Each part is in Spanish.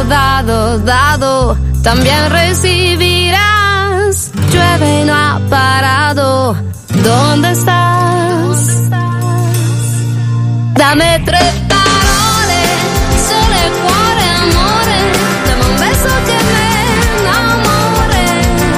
dado, también recibirás. Llueve y no ha parado. ¿Dónde estás? Dame 3 parole, sole, cuore, amore. Dame un beso que me enamore.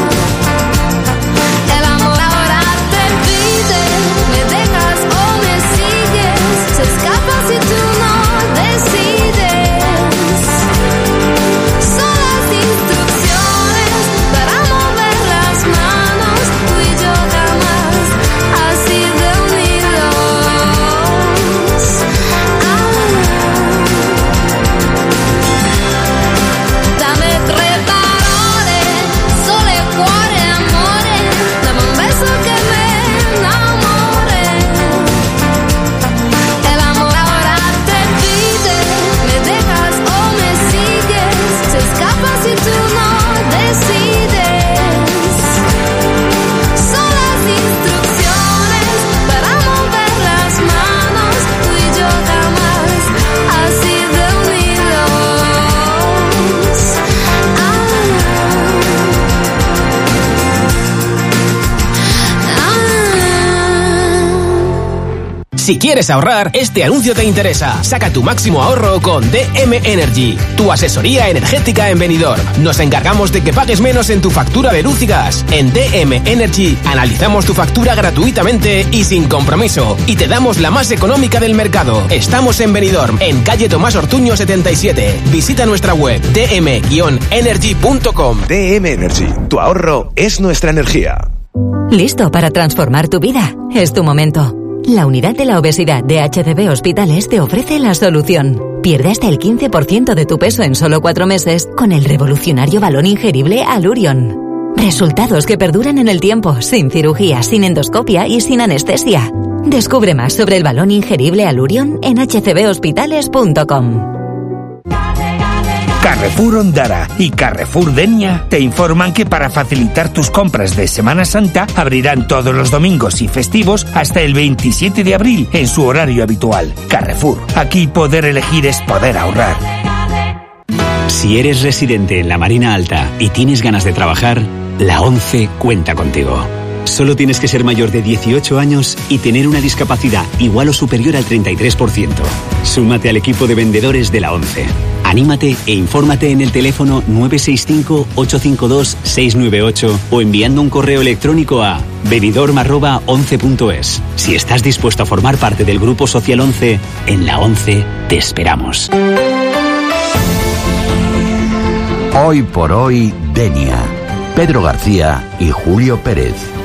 El amor ahora te pide, me dejas o me sigues. Se escapa si tú no decides. Son las instrucciones para mover las manos. Tú y yo jamás así de unidos. Dame 3 parole, sole, cuore, amore. Dame un beso que me enamore. El amor ahora te pide, me dejas o me sigues. Se escapa si tú no decides. Son las instrucciones para mover las manos. Tú y yo jamás así de unidos. Si quieres ahorrar, este anuncio te interesa. Saca tu máximo ahorro con DM Energy, tu asesoría energética en Benidorm. Nos encargamos de que pagues menos en tu factura de luz y gas. En DM Energy analizamos tu factura gratuitamente y sin compromiso. Y te damos la más económica del mercado. Estamos en Benidorm, en calle Tomás Ortuño 77. Visita nuestra web dm-energy.com. DM Energy, tu ahorro es nuestra energía. ¿Listo para transformar tu vida? Es tu momento. La unidad de la obesidad de HCB Hospitales te ofrece la solución. Pierde hasta el 15% de tu peso en solo 4 meses con el revolucionario balón ingerible Allurion. Resultados que perduran en el tiempo, sin cirugía, sin endoscopia y sin anestesia. Descubre más sobre el balón ingerible Allurion en hcbhospitales.com. Carrefour Ondara y Carrefour Denia te informan que para facilitar tus compras de Semana Santa abrirán todos los domingos y festivos hasta el 27 de abril en su horario habitual. Carrefour, aquí poder elegir es poder ahorrar. Si eres residente en la Marina Alta y tienes ganas de trabajar, la ONCE cuenta contigo. Solo tienes que ser mayor de 18 años y tener una discapacidad igual o superior al 33%. Súmate al equipo de vendedores de la ONCE. Anímate e infórmate en el teléfono 965-852-698 o enviando un correo electrónico a benidorm@once.es. Si estás dispuesto a formar parte del Grupo Social 11, en la ONCE te esperamos. Hoy por hoy, Denia. Pedro García y Julio Pérez.